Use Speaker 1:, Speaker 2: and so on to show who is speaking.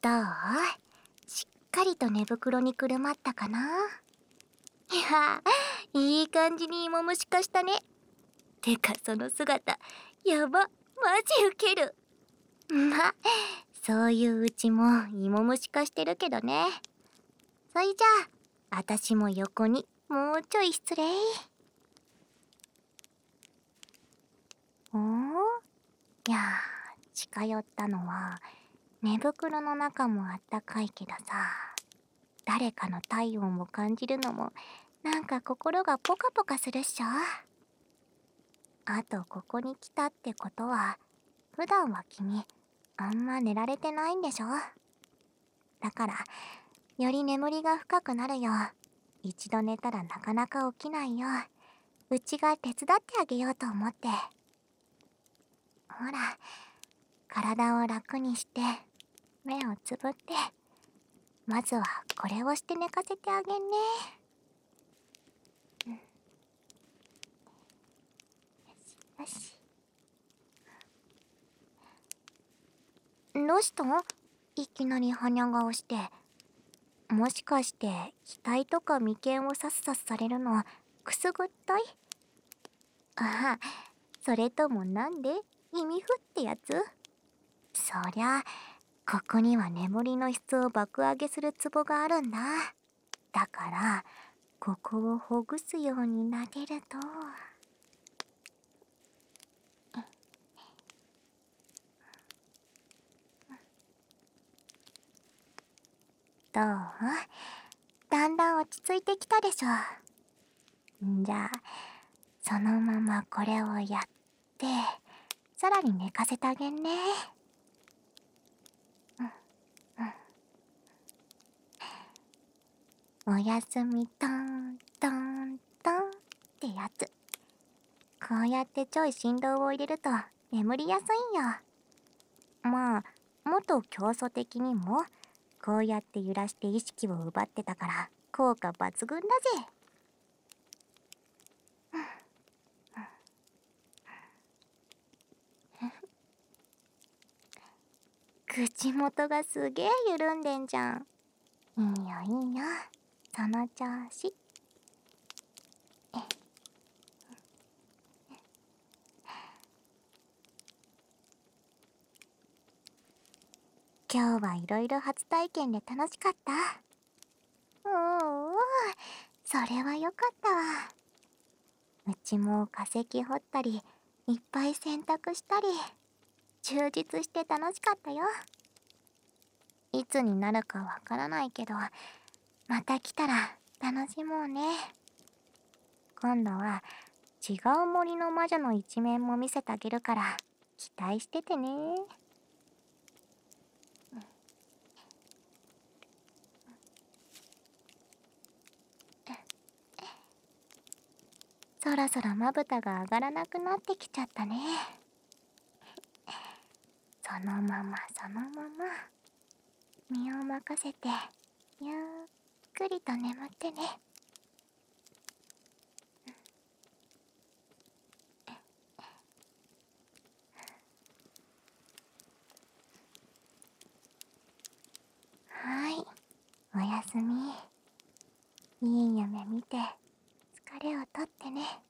Speaker 1: どう？しっかりと寝袋にくるまったかな？いや、いい感じに芋虫化したね。てかその姿、やば、マジウケる。ま、そういううちも芋虫化してるけどね。そいじゃあ、あたしも横にもうちょい失礼。いや近寄ったのは寝袋の中もあったかいけどさ、誰かの体温を感じるのもなんか心がポカポカするっしょ。あとここに来たってことは普段は君あんま寝られてないんでしょ。だからより眠りが深くなるよ。一度寝たらなかなか起きないよ。うちが手伝ってあげようと思って。ほら、体を楽にして目をつぶって、まずはこれをして寝かせてあげんね。よし。どうしたん？いきなり鼻顔して。もしかして額とか眉間をさすさすされるのくすぐったい？ああ、それともなんで意味不ってやつ？そりゃここには眠りの質を爆上げするツボがあるんだ。だからここをほぐすように撫でると。どう？だんだん落ち着いてきたでしょ。んじゃあそのままこれをやってさらに寝かせてあげんね。おやすみトントントンってやつ。こうやってちょい振動を入れると眠りやすいんよ。まあもっと競争的にもこうやって揺らして意識を奪ってたから効果抜群だぜ。口元がすげえ緩んでんじゃん。いいよいいよ、その調子。今日はいろいろ初体験で楽しかった。おお、それはよかったわ。うちも化石掘ったりいっぱい洗濯したり充実して楽しかったよ。いつになるかわからないけどまた来たら楽しもうね。今度は違う森の魔女の一面も見せてあげるから期待しててね。そろそろまぶたが上がらなくなってきちゃったね。そのままそのまま身を任せてゆっくりと眠ってね。はい、おやすみ。いい夢見て疲れをとってね。